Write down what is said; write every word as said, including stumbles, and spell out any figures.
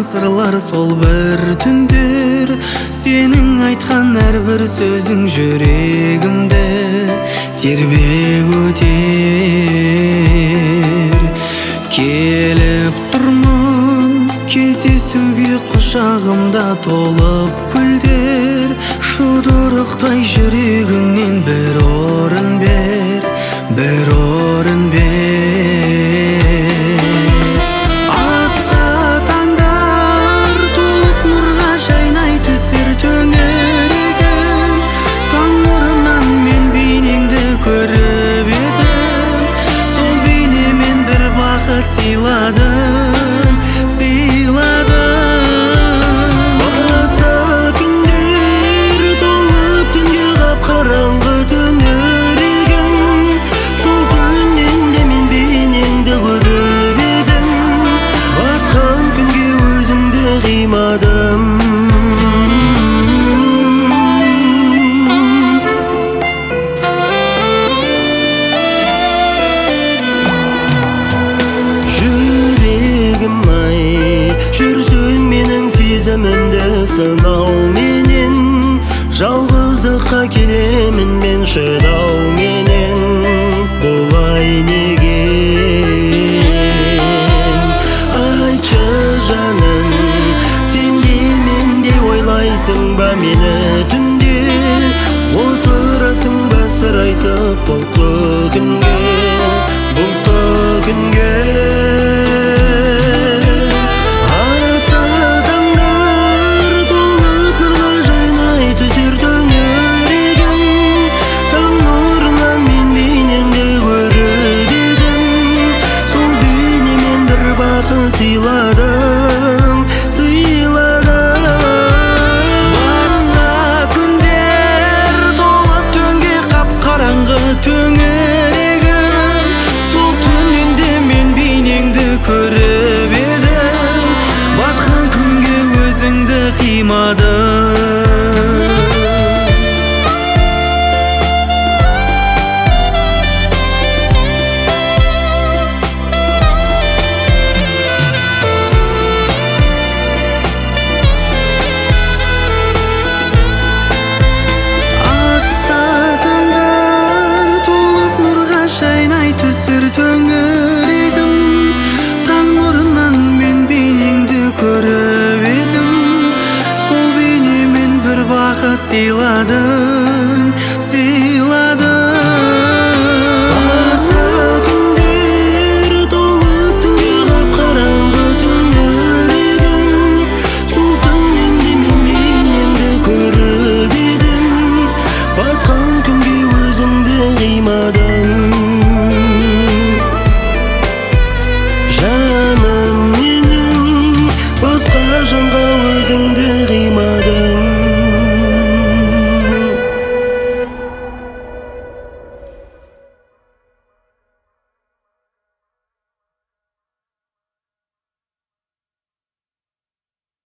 сыралған сырлар сол бір түндер. Сенің айтқан әрбір сөзің жүрегімді тербеп өтер. Келіп тұрмын кездесуге, құшағымда толып гүлдер. Жұдырықтай жүрегіңнен бір орын бер, бір орын бер. Атса таңдар толып нұрға жайнай түсер төңірегім. Таң нұрынан мен бейнеңді көріп едім, сол бейнемен бір бақыт сыйладым, сыйладым. Қараңғы төңірегім, сол күннен де мен бейнеңді көріп едім. Батқан күнге өзіңді қимадым. Жүрегім ай, жүрсің менің сезімімді сынау менен. Жалғыздыққа келемін мен шыдау менен. Бұлай неге? Айтшы жаным, сен де менде ойлайсың ба мені түнде? Отырасың ба сыр айтып бұлтты күнге, бұлтты күнге? Сыйладым, сыйладым. Батса күндер толып түнге, қап-қараңғы төңірегім. Сол түнінде мен бейнеңді көріп едім, батқан күнге өзіңді қимадым. Түсір төңірегім, таң нұрынан мен бейнеңді көріп едім, сол бейнемен бір бақыт сыйладың, сыйладың.